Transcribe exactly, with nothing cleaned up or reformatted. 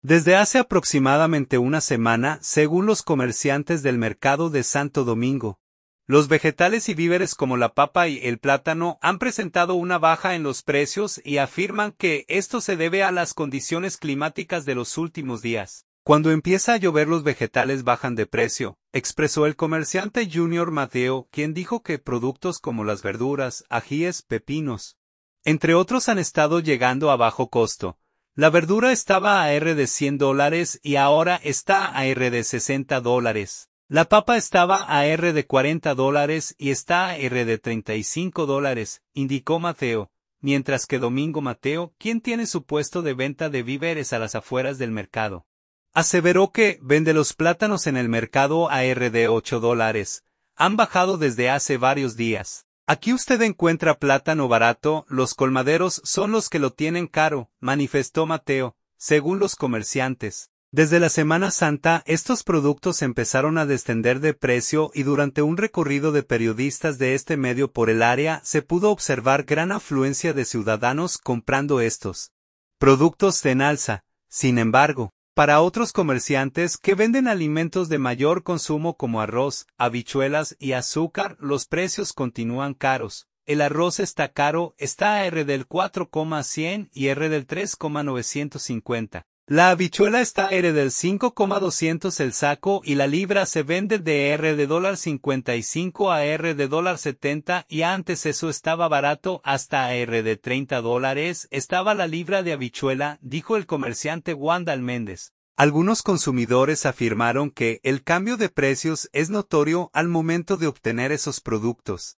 Desde hace aproximadamente una semana, según los comerciantes del mercado de Santo Domingo, los vegetales y víveres como la papa y el plátano han presentado una baja en los precios y afirman que esto se debe a las condiciones climáticas de los últimos días. Cuando empieza a llover los vegetales bajan de precio, expresó el comerciante Junior Mateo, quien dijo que productos como las verduras, ajíes, pepinos, entre otros han estado llegando a bajo costo. La verdura estaba a R de cien dólares y ahora está a R de sesenta dólares. La papa estaba a R de cuarenta dólares y está a R de treinta y cinco dólares, indicó Mateo, mientras que Domingo Mateo, quien tiene su puesto de venta de víveres a las afueras del mercado, aseveró que vende los plátanos en el mercado a R de ocho dólares. Han bajado desde hace varios días. Aquí usted encuentra plátano barato, los colmaderos son los que lo tienen caro, manifestó Mateo, según los comerciantes. Desde la Semana Santa, estos productos empezaron a descender de precio y durante un recorrido de periodistas de este medio por el área se pudo observar gran afluencia de ciudadanos comprando estos productos en alza. Sin embargo, para otros comerciantes que venden alimentos de mayor consumo como arroz, habichuelas y azúcar, los precios continúan caros. El arroz está caro, está a R del cuatro coma cien y R del tres coma novecientos cincuenta. La habichuela está a R del cinco coma doscientos el saco y la libra se vende de R de cincuenta y cinco a R de setenta y antes eso estaba barato hasta a R de treinta dólares estaba la libra de habichuela, dijo el comerciante Wanda Méndez. Algunos consumidores afirmaron que el cambio de precios es notorio al momento de obtener esos productos.